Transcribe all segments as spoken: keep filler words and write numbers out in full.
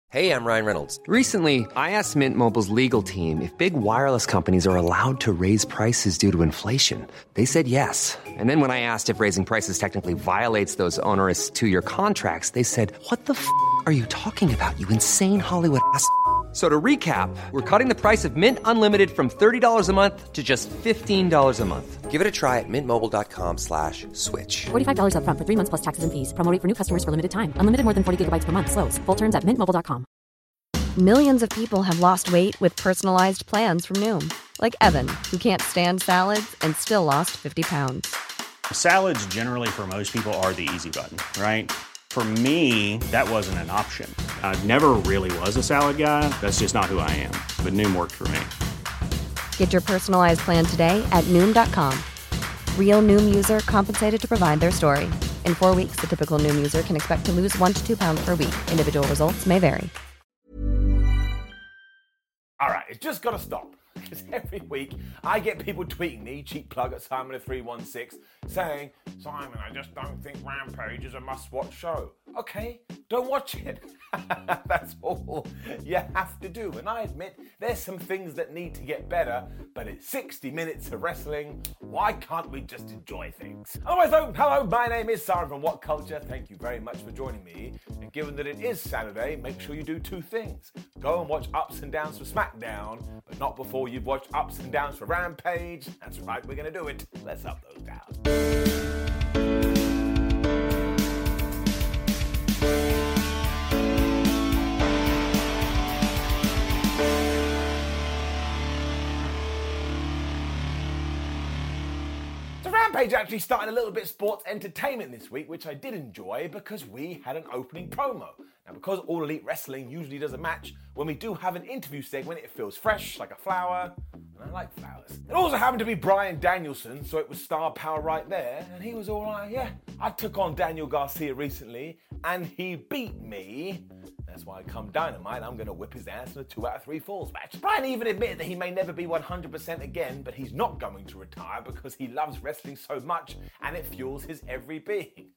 Hey, I'm Ryan Reynolds. Recently, I asked Mint Mobile's legal team if big wireless companies are allowed to raise prices due to inflation. They said yes. And then when I asked if raising prices technically violates those onerous two-year contracts, they said, what the f*** are you talking about, you insane Hollywood ass f- So to recap, we're cutting the price of Mint Unlimited from thirty dollars a month to just fifteen dollars a month. Give it a try at mintmobile.com slash switch. forty-five dollars up front for three months plus taxes and fees. Promo rate for new customers for limited time. Unlimited more than forty gigabytes per month. Slows full terms at mint mobile dot com. Millions of people have lost weight with personalized plans from Noom. Like Evan, who can't stand salads and still lost fifty pounds. Salads generally for most people are the easy button, right? For me, that wasn't an option. I never really was a salad guy. That's just not who I am. But Noom worked for me. Get your personalized plan today at Noom dot com. Real Noom user compensated to provide their story. In four weeks, the typical Noom user can expect to lose one to two pounds per week. Individual results may vary. All right, it's just got to stop. Because every week I get people tweeting me, cheap plug at Simon of three one six, saying, Simon, I just don't think Rampage is a must-watch show. Okay, don't watch it. That's all you have to do. And I admit there's some things that need to get better, but it's sixty minutes of wrestling. Why can't we just enjoy things? Otherwise, though, hello, my name is Simon from What Culture. Thank you very much for joining me. And given that it is Saturday, make sure you do two things. Go and watch Ups and Downs for SmackDown, but not before you've watched Ups and Downs for Rampage. That's right, we're going to do it. Let's up those downs. Rampage actually started a little bit sports entertainment this week, which I did enjoy because we had an opening promo. Now, because All Elite Wrestling usually does a match, when we do have an interview segment, it feels fresh, like a flower, and I like flowers. It also happened to be Bryan Danielson, so it was star power right there, and he was all like, yeah, I took on Daniel Garcia recently, and he beat me. That's why come Dynamite, I'm going to whip his ass in a two out of three falls match. Bryan even admitted that he may never be one hundred percent again, but he's not going to retire because he loves wrestling so much and it fuels his every being.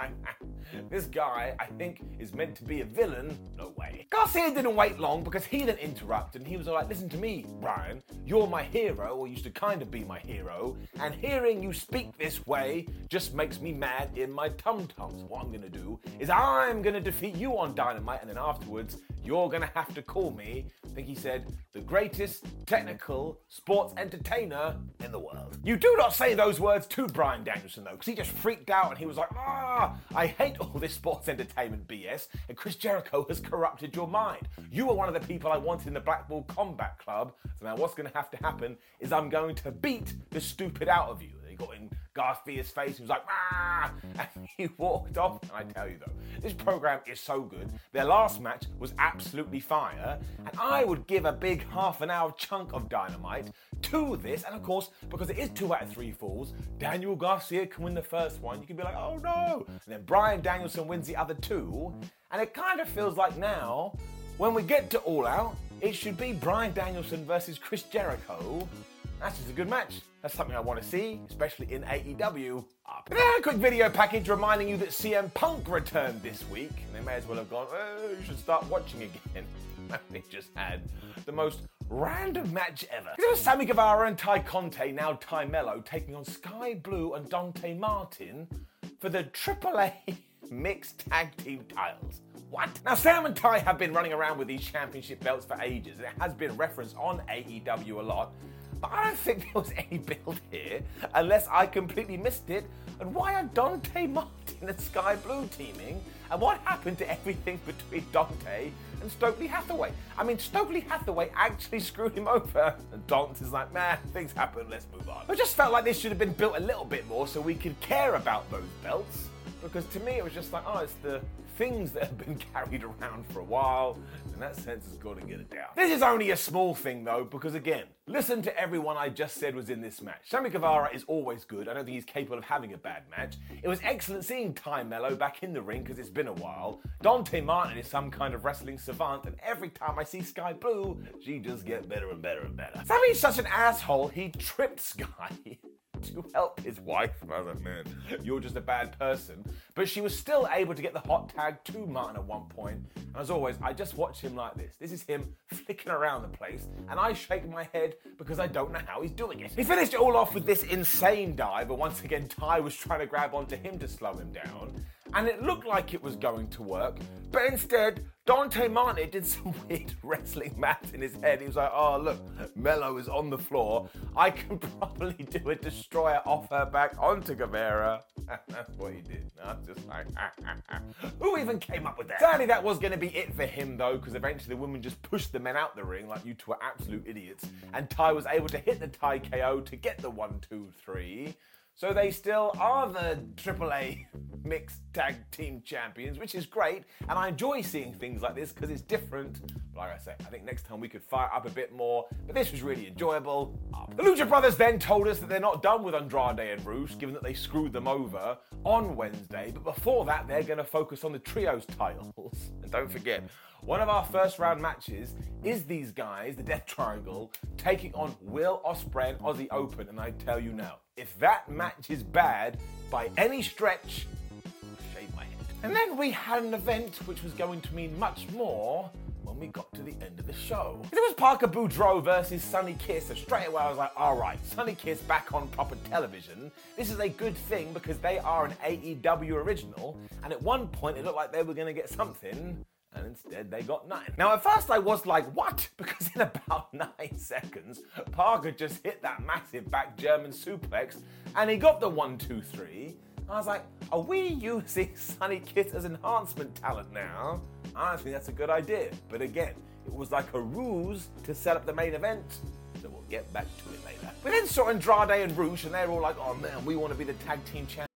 This guy, I think, is meant to be a villain. No way. Garcia didn't wait long because he then interrupted and he was all like, listen to me, Bryan, you're my hero, or used to kind of be my hero, and hearing you speak this way just makes me mad in my tum-tums. What I'm going to do is I'm going to defeat you on Dynamite, and then afterwards, you're going to have to call me, I think he said, the greatest technical sports entertainer in the world. You do not say those words to Bryan Danielson, though, because he just freaked out and he was like, ah, I hate all this sports entertainment B S, and Chris Jericho has corrupted your mind. You were one of the people I wanted in the Blackpool Combat Club, so now what's going to have to happen is I'm going to beat the stupid out of you. He got in Garcia's face, he was like, ah, and he walked off. And I tell you though, this program is so good. Their last match was absolutely fire, and I would give a big half an hour chunk of Dynamite to this, and of course, because it is two out of three falls, Daniel Garcia can win the first one. You can be like, oh no, and then Bryan Danielson wins the other two, and it kind of feels like now, when we get to All Out, it should be Bryan Danielson versus Chris Jericho. That's just a good match. That's something I want to see, especially in A E W. Up. And then a quick video package reminding you that C M Punk returned this week. And they may as well have gone, oh, you should start watching again. They just had the most random match ever. It was Sammy Guevara and Ty Conte, now Ty Mello, taking on Sky Blue and Dante Martin for the triple A mixed tag team titles. What? Now, Sam and Ty have been running around with these championship belts for ages, and it has been referenced on A E W a lot. But I don't think there was any build here, unless I completely missed it. And why are Dante Martin and Sky Blue teaming? And what happened to everything between Dante and Stokely Hathaway? I mean, Stokely Hathaway actually screwed him over. And Dante's like, man, things happen, let's move on. I just felt like this should have been built a little bit more so we could care about those belts. Because to me, it was just like, oh, it's the things that have been carried around for a while. In that sense, it's got to get it down. This is only a small thing, though, because again, listen to everyone I just said was in this match. Sammy Guevara is always good. I don't think he's capable of having a bad match. It was excellent seeing Ty Mello back in the ring because it's been a while. Dante Martin is some kind of wrestling savant, and every time I see Sky Blue, she just gets better and better and better. Sammy's such an asshole, he tripped Sky to help his wife. I was like, man, you're just a bad person. But she was still able to get the hot tag to Martin at one point. And as always, I just watch him like this. This is him flicking around the place, and I shake my head because I don't know how he's doing it. He finished it all off with this insane dive, but once again, Ty was trying to grab onto him to slow him down. And it looked like it was going to work, but instead, Dante Martin did some weird wrestling math in his head. He was like, oh, look, Mello is on the floor. I can probably do a destroyer off her back onto Guevara. That's what he did. I was just like, who even came up with that? Sadly, that was going to be it for him, though, because eventually the women just pushed the men out the ring like you two are absolute idiots. And Ty was able to hit the Ty K O to get the one, two, three. So they still are the triple A Mixed Tag Team Champions, which is great. And I enjoy seeing things like this because it's different. But like I say, I think next time we could fire up a bit more. But this was really enjoyable. Up. The Lucha Brothers then told us that they're not done with Andrade and Rush, given that they screwed them over on Wednesday. But before that, they're going to focus on the trios titles. And don't forget, one of our first round matches is these guys, the Death Triangle, taking on Will Ospreay and Aussie Open. And I tell you now, if that match is bad by any stretch, I'll shave my head. And then we had an event which was going to mean much more when we got to the end of the show. It was Parker Boudreaux versus Sonny Kiss, and straight away I was like, all right, Sonny Kiss back on proper television. This is a good thing because they are an A E W original, and at one point it looked like they were going to get something, and instead they got nine. Now at first I was like, what? Because in about nine seconds, Parker just hit that massive back German suplex, and he got the one, two, three. I was like, are we using Sonny Kiss as enhancement talent now? I think that's a good idea. But again, it was like a ruse to set up the main event. So we'll get back to it later. We then saw Andrade and Rush, and they're all like, oh man, we want to be the tag team champions.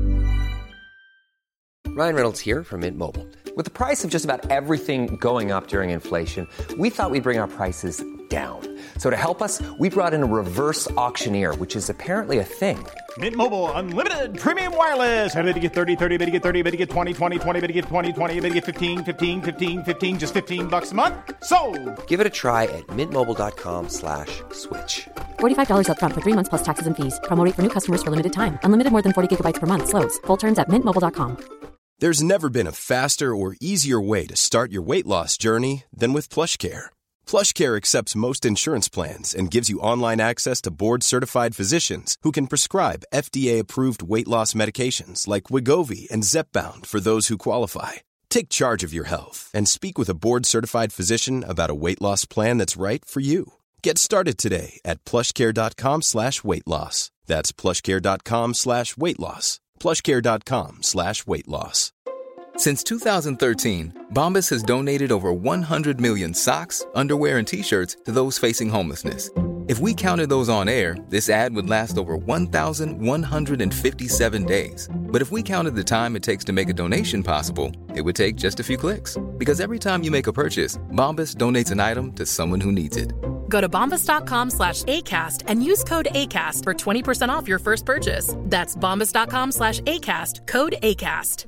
Ryan Reynolds here from Mint Mobile. With the price of just about everything going up during inflation, we thought we'd bring our prices down. So to help us, we brought in a reverse auctioneer, which is apparently a thing. Mint Mobile Unlimited Premium Wireless. How to get thirty, thirty, how to get thirty, how to get twenty, twenty, twenty, how to get twenty, twenty, how to get fifteen, fifteen, fifteen, fifteen, just fifteen bucks a month? Sold! Give it a try at mintmobile.com slash switch. forty-five dollars up front for three months plus taxes and fees. Promo rate for new customers for limited time. Unlimited more than forty gigabytes per month. Slows full terms at mint mobile dot com. There's never been a faster or easier way to start your weight loss journey than with PlushCare. PlushCare accepts most insurance plans and gives you online access to board-certified physicians who can prescribe F D A-approved weight loss medications like Wegovy and Zepbound for those who qualify. Take charge of your health and speak with a board-certified physician about a weight loss plan that's right for you. Get started today at plushcare.com slash weight loss. That's plushcare.com slash weight loss. plushcare.com slash weight loss. Since two thousand thirteen, Bombas has donated over one hundred million socks, underwear, and T-shirts to those facing homelessness. If we counted those on air, this ad would last over one thousand one hundred fifty-seven days. But if we counted the time it takes to make a donation possible, it would take just a few clicks. Because every time you make a purchase, Bombas donates an item to someone who needs it. Go to bombas.com slash ACAST and use code ACAST for twenty percent off your first purchase. That's bombas.com slash ACAST, code ACAST.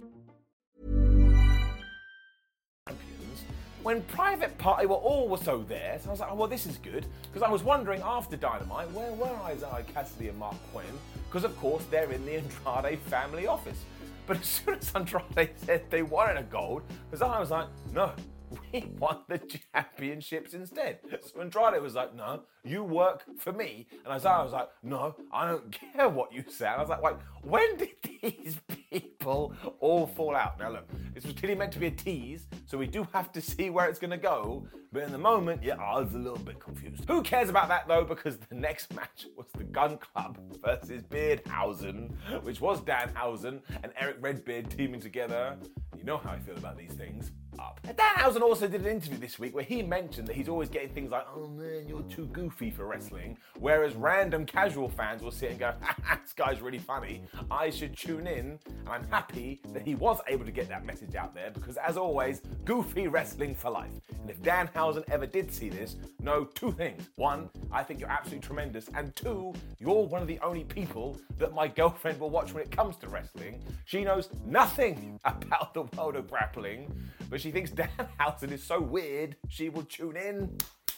When Private Party were also there, so I was like, oh, well, this is good. Because I was wondering after Dynamite, where were Isaiah Cassidy and Mark Quinn? Because, of course, they're in the Andrade family office. But as soon as Andrade said they wanted a gold, Isaiah was like, no, we want the championships instead. So Andrade was like, no, you work for me. And Isaiah was like, no, I don't care what you say. And I was like, wait, when did these people all fall out? Now look, this was clearly meant to be a tease, so we do have to see where it's going to go. But in the moment, yeah, I was a little bit confused. Who cares about that though? Because the next match was the Gun Club versus Beardhausen, which was Danhausen and Eric Redbeard teaming together. You know how I feel about these things. Up. And Danhausen also did an interview this week where he mentioned that he's always getting things like, oh man, you're too goofy for wrestling, whereas random casual fans will sit and go, this guy's really funny, I should tune in. And I'm happy that he was able to get that message out there because, as always, goofy wrestling for life. And if Danhausen ever did see this, know two things. One, I think you're absolutely tremendous, and two, you're one of the only people that my girlfriend will watch when it comes to wrestling. She knows nothing about the world of grappling, but she thinks Danhausen is so weird, she will tune in.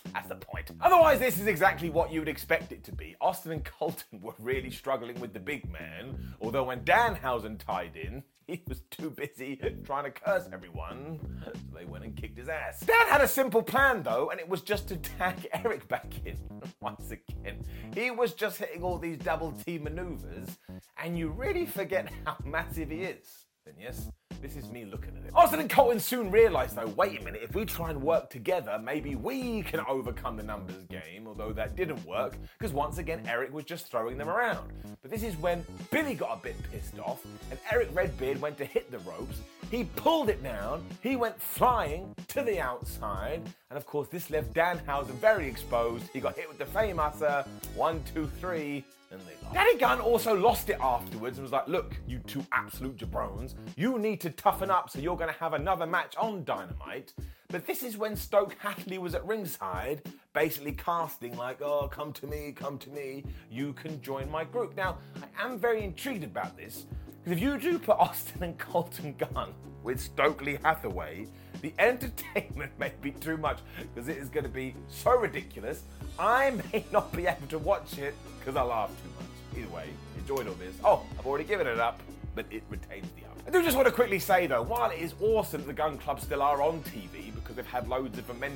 That's the point. Otherwise, this is exactly what you would expect it to be. Austin and Colton were really struggling with the big man, although when Danhausen tied in, he was too busy trying to curse everyone, so they went and kicked his ass. Dan had a simple plan though, and it was just to tag Eric back in. Once again, he was just hitting all these double T maneuvers, and you really forget how massive he is. Then yes, this is me looking at it. Austin and Colton soon realised though, wait a minute, if we try and work together, maybe we can overcome the numbers game, although that didn't work, because once again, Eric was just throwing them around. But this is when Billy got a bit pissed off, and Eric Redbeard went to hit the ropes, he pulled it down, he went flying to the outside, and of course this left Danhausen very exposed. He got hit with the famous uh, one, two, three, and they lost. Danny Gunn also lost it afterwards and was like, look, you two absolute jabrones, you need to toughen up, so you're going to have another match on Dynamite. But this is when Stoke Hatley was at ringside, basically casting like, oh, come to me, come to me, you can join my group. Now, I am very intrigued about this, because if you do put Austin and Colton Gunn with Stokely Hathaway, the entertainment may be too much, because it is going to be so ridiculous, I may not be able to watch it, because I laugh too much. Either way, enjoyed all this. Oh, I've already given it up, but it retains the up. I do just want to quickly say though, while it is awesome that the Gun Club still are on T V because they've had loads of momentum,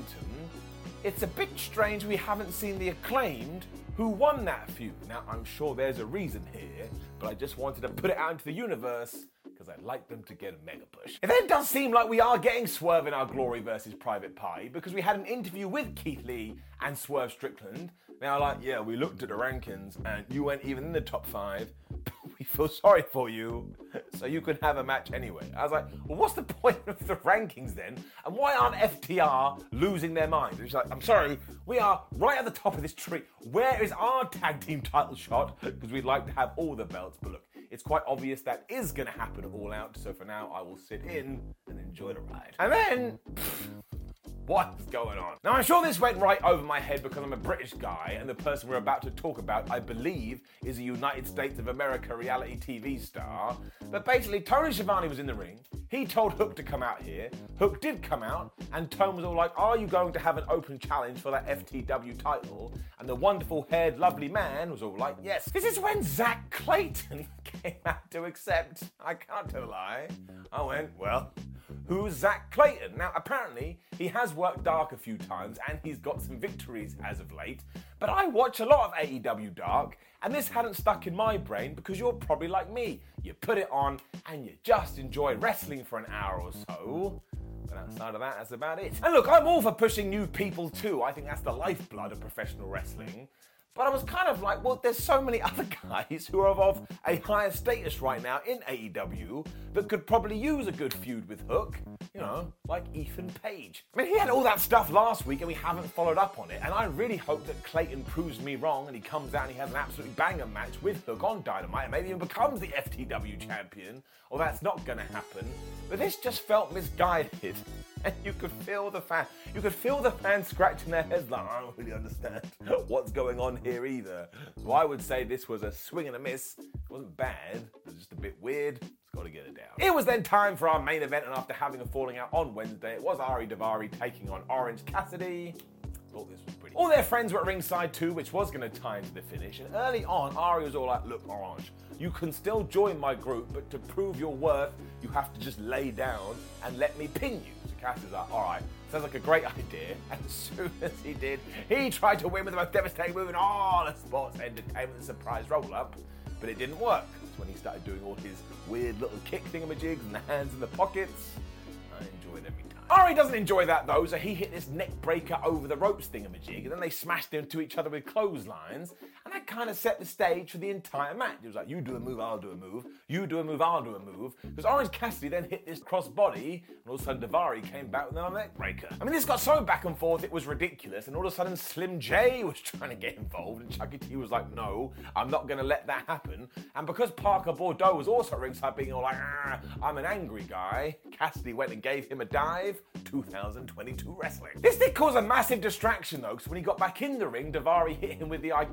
it's a bit strange we haven't seen the Acclaimed who won that feud. Now, I'm sure there's a reason here, but I just wanted to put it out into the universe because I'd like them to get a mega push. It then does seem like we are getting Swerve in our Glory versus Private Pie because we had an interview with Keith Lee and Swerve Strickland. Now, like, yeah, we looked at the rankings and you weren't even in the top five. We feel sorry for you, so you can have a match anyway. I was like, well, what's the point of the rankings then? And why aren't F T R losing their minds? It's like, I'm sorry, we are right at the top of this tree. Where is our tag team title shot? Because we'd like to have all the belts. But look, it's quite obvious that is going to happen all out. So for now, I will sit in and enjoy the ride. And then... Pff, what's going on? Now, I'm sure this went right over my head because I'm a British guy and the person we're about to talk about, I believe, is a United States of America reality T V star. But basically, Tony Schiavone was in the ring. He told Hook to come out here. Hook did come out, and Tone was all like, are you going to have an open challenge for that F T W title? And the wonderful haired, lovely man was all like, yes. This is when Zach Clayton came out to accept. I can't tell a lie. I went, well... Who's Zach Clayton? Now, apparently, he has worked Dark a few times and he's got some victories as of late, but I watch a lot of A E W Dark and this hadn't stuck in my brain because you're probably like me. You put it on and you just enjoy wrestling for an hour or so. But outside of that, that's about it. And look, I'm all for pushing new people too. I think that's the lifeblood of professional wrestling. But I was kind of like, well, there's so many other guys who are of a higher status right now in A E W that could probably use a good feud with Hook. You know, like Ethan Page. I mean, he had all that stuff last week and we haven't followed up on it. And I really hope that Clayton proves me wrong and he comes out and he has an absolutely banger match with Hook on Dynamite and maybe even becomes the F T W champion. Or that's not going to happen. But this just felt misguided. And you could feel the fan, you could feel the fans scratching their heads like, I don't really understand what's going on here either. So I would say this was a swing and a miss. It wasn't bad, it was just a bit weird. Got to get it down. It was then time for our main event, and after having a falling out on Wednesday, it was Ari Daivari taking on Orange Cassidy. Thought this was pretty. All their friends were at ringside too, which was going to tie into the finish. And early on, Ari was all like, look, Orange, you can still join my group, but to prove your worth, you have to just lay down and let me pin you. So Cassidy's like, all right, sounds like a great idea. And as soon as he did, he tried to win with the most devastating move in all of sports entertainment, the surprise roll-up. But it didn't work. That's when he started doing all his weird little kick thingamajigs and the hands in the pockets. I enjoyed every time. Ari doesn't enjoy that though, so he hit this neck breaker over the ropes thingamajig, and then they smashed into each other with clotheslines, and that kind of set the stage for the entire match. It was like, you do a move, I'll do a move. You do a move, I'll do a move. Because Orange Cassidy then hit this crossbody, and all of a sudden Daivari came back with another neck breaker. I mean, this got so back and forth, it was ridiculous, and all of a sudden Slim J was trying to get involved, and Chucky T was like, no, I'm not going to let that happen. And because Parker Bordeaux was also at ringside being all like, ah, I'm an angry guy, Cassidy went and gave him a dive. two thousand twenty-two wrestling. This did cause a massive distraction though, because when he got back in the ring, Daivari hit him with the Iconoclast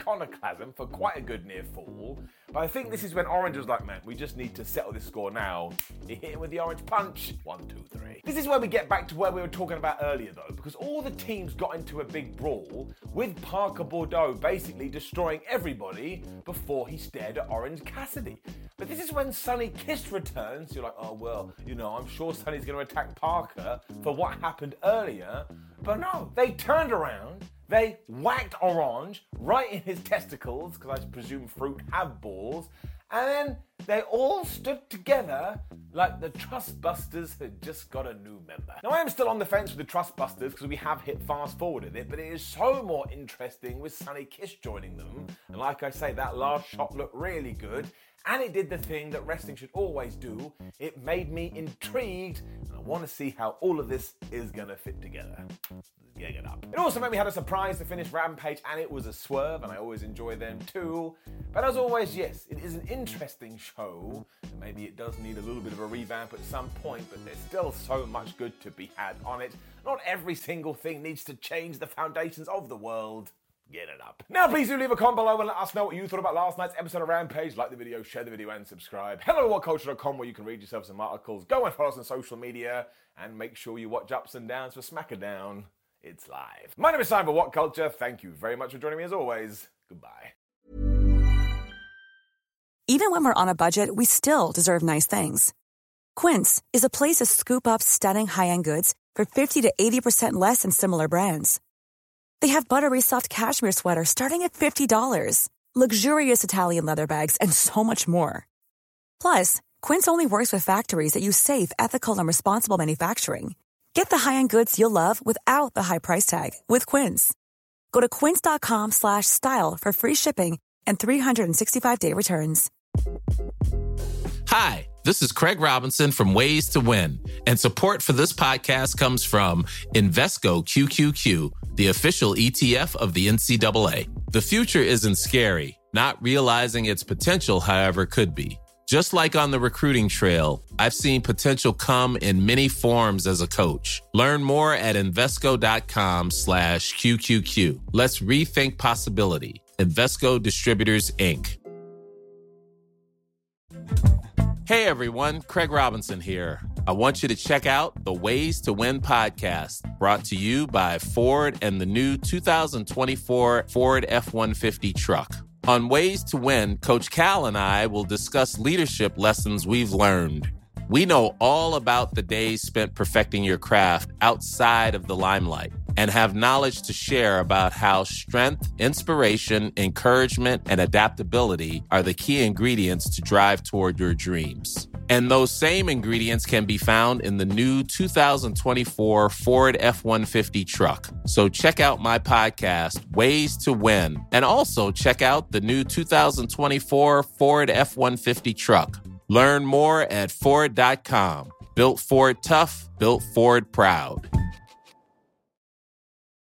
sarcasm for quite a good near fall. But I think this is when Orange was like, man, we just need to settle this score now. He hit him with the orange punch. One, two, three. This is where we get back to where we were talking about earlier, though, because all the teams got into a big brawl with Parker Boudreaux basically destroying everybody before he stared at Orange Cassidy. But this is when Sonny Kiss returns. You're like, oh, well, you know, I'm sure Sonny's going to attack Parker for what happened earlier. But no, they turned around. They whacked Orange right in his testicles, because I presume fruit have balls, and then they all stood together like the Trustbusters had just got a new member. Now, I am still on the fence with the Trustbusters because we have hit fast forward with it, but it is so more interesting with Sonny Kiss joining them. And like I say, that last shot looked really good. And it did the thing that wrestling should always do. It made me intrigued, and I want to see how all of this is going to fit together. Getting it up. It also made me have a surprise to finish Rampage, and it was a swerve, and I always enjoy them too. But as always, yes, it is an interesting show, and maybe it does need a little bit of a revamp at some point, but there's still so much good to be had on it. Not every single thing needs to change the foundations of the world. Get it up. Now, please do leave a comment below and let us know what you thought about last night's episode of Rampage. Like the video, share the video, and subscribe. hello what culture dot com, where you can read yourself some articles. Go and follow us on social media, and make sure you watch Ups and Downs for Smackadown. It's live. My name is Simon What Culture. Thank you very much for joining me as always. Goodbye. Even when we're on a budget, we still deserve nice things. Quince is a place to scoop up stunning high-end goods for fifty to eighty percent less than similar brands. They have buttery soft cashmere sweaters starting at fifty dollars, luxurious Italian leather bags, and so much more. Plus, Quince only works with factories that use safe, ethical, and responsible manufacturing. Get the high-end goods you'll love without the high price tag with Quince. Go to quince.com slash style for free shipping and three sixty-five day returns. Hi, this is Craig Robinson from Ways to Win, and support for this podcast comes from Invesco Q Q Q, the official E T F of the N C double A. The future isn't scary. Not realizing its potential, however, could be. Just like on the recruiting trail, I've seen potential come in many forms as a coach. Learn more at Invesco.com slash QQQ. Let's rethink possibility. Invesco Distributors, Incorporated. Hey everyone, Craig Robinson here. I want you to check out the Ways to Win podcast, brought to you by Ford and the new two thousand twenty-four Ford F one fifty truck. On Ways to Win, Coach Cal and I will discuss leadership lessons we've learned. We know all about the days spent perfecting your craft outside of the limelight and have knowledge to share about how strength, inspiration, encouragement, and adaptability are the key ingredients to drive toward your dreams. And those same ingredients can be found in the new two thousand twenty-four Ford F one fifty truck. So check out my podcast, Ways to Win, and also check out the new two thousand twenty-four Ford F one fifty truck. Learn more at Ford dot com. Built Ford tough, built Ford proud.